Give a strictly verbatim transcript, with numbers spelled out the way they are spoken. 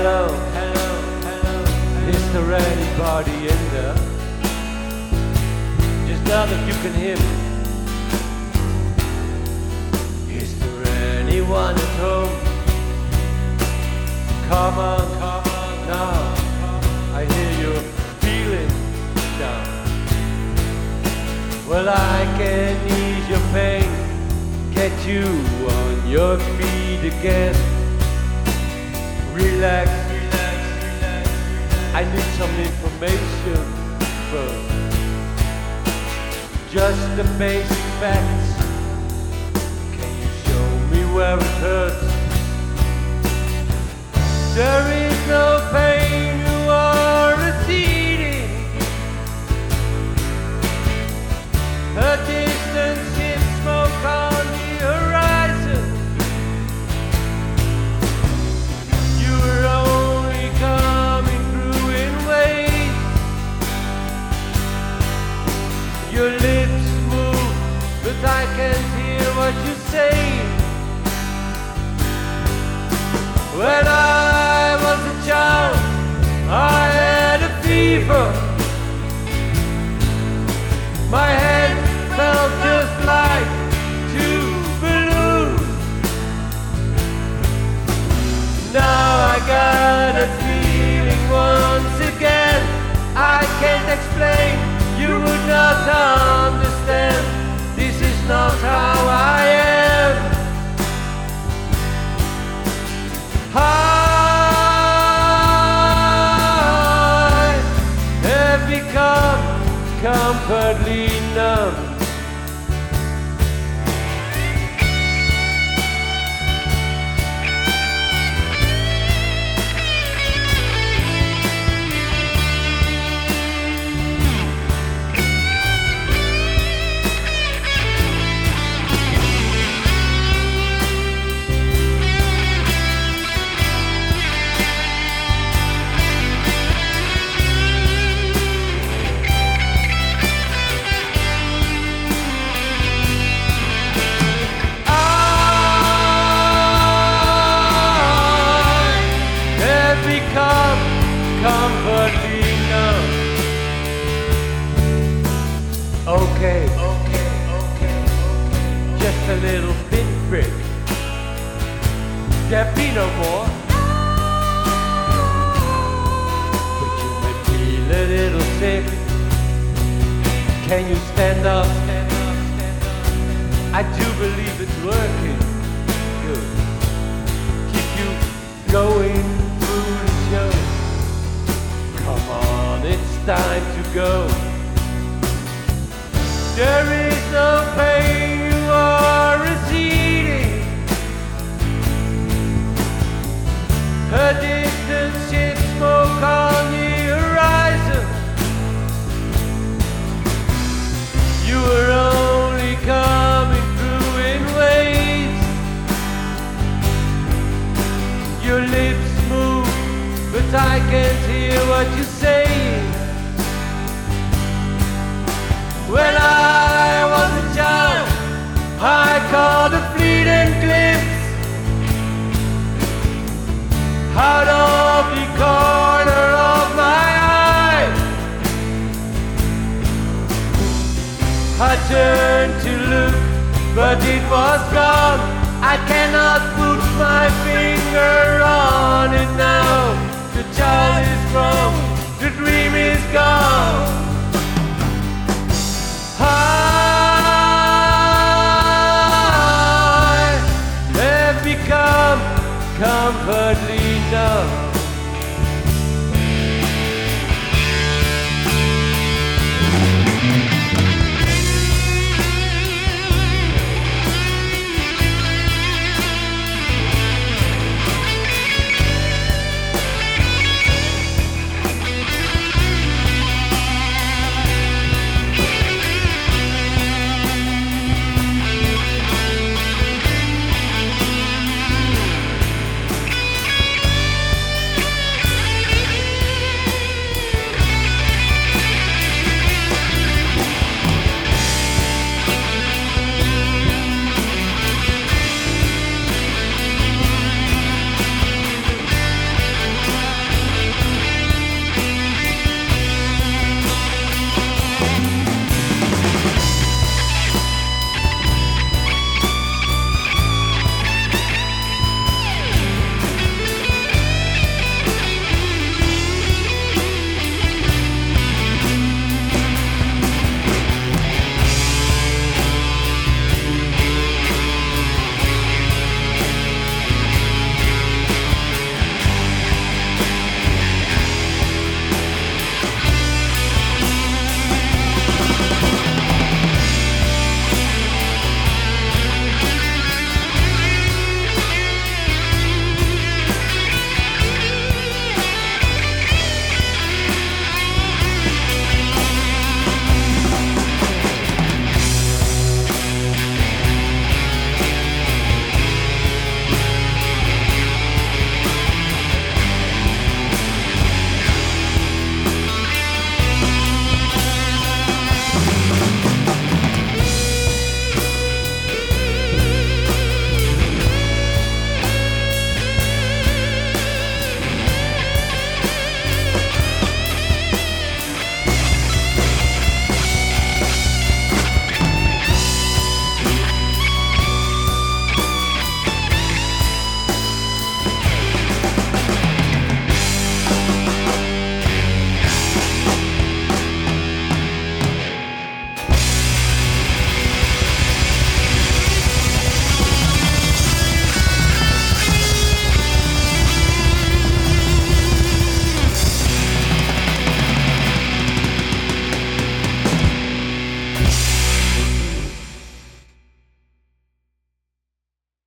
Hello, hello, hello. Is there anybody in there? Just now that you can hear me. Is there anyone at home? Come on, come on now. I hear you're feeling down. Well, I can ease your pain, get you on your feet again. Relax, relax, relax, relax. I need some information first. Just the basic facts. Can you show me where it hurts? There is no pain, you are receding. A distant ship smoke on the horizon. You were only coming through in waves. Your lips move, but I can't hear what you say. When I was a child, I had a fever. My head felt just like two balloons. Now I got a feeling once again. I can't explain, you would not understand. This is not how I am. I have become completely numb. Become completely numb. Okay, okay, okay, okay. Just a little pinprick. There'll be no more. But you may feel a little sick. Can you stand up? Stand up, stand up. I do believe it's working. Good. Keep you going. Come on, it's time to go. There is no pain, you are receding. A distant ship smoke on the horizon. You were only coming through in waves. Your lips move, but I can't hear what you say. When I was a child, I caught a fleeting glimpse out of the corner of my eye. I turned to look, but it was gone. I cannot put my finger on it now. The child is grown, the dream is gone. I